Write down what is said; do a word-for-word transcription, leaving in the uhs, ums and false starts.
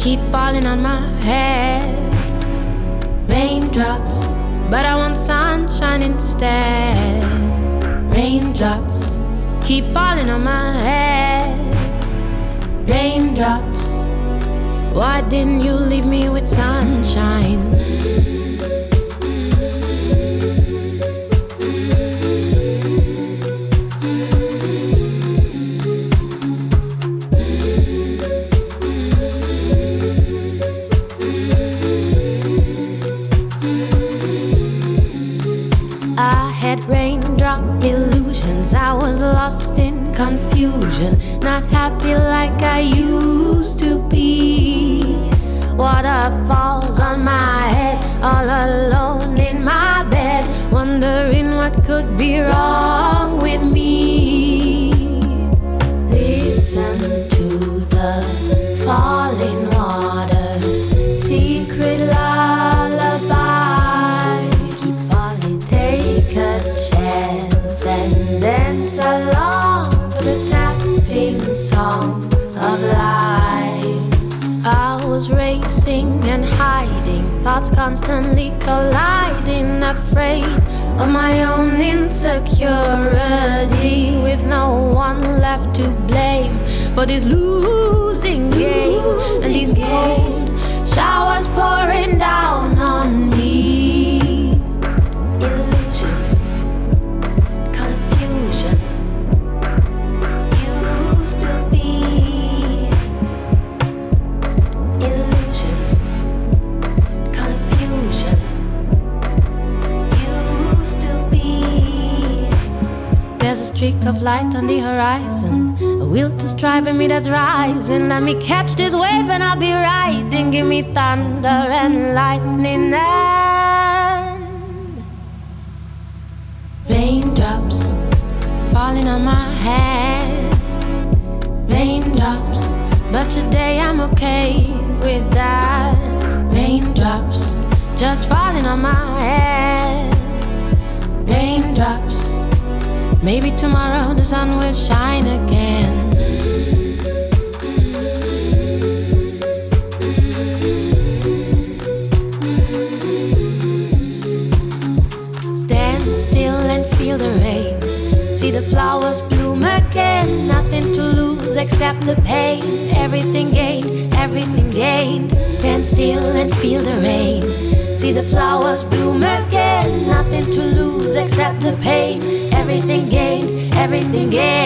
keep falling on my head. Raindrops, but I want sunshine instead. Raindrops keep falling on my head. Raindrops, why didn't you leave me with sunshine? Raindrop illusions, I was lost in confusion, not happy like I used to be. Waterfalls on my head, all alone in my bed, wondering what could be wrong with me. Listen to the falling waters, secret lullaby. Keep falling, take a chance and dance along to the tapping song of life. I was racing and hiding, thoughts constantly colliding, afraid of my own insecurity, with no one left to blame for this losing game. And these cold showers pouring down on me. Illusions, confusion, used to be. Illusions, confusion, used to be. There's a streak of light on the horizon, a will to strive in me that's rising. Let me catch this wave and I'll be riding. Give me thunder and lightning and raindrops falling on my head. Raindrops, but today I'm okay with that. Raindrops just falling on my head. Raindrops, maybe tomorrow the sun will shine again. Stand still and feel the rain. See the flowers bloom again. Nothing to lose except the pain. Everything gained, everything gained. Stand still and feel the rain. See the flowers bloom again. Nothing to lose except the pain. Everything gained, everything gained.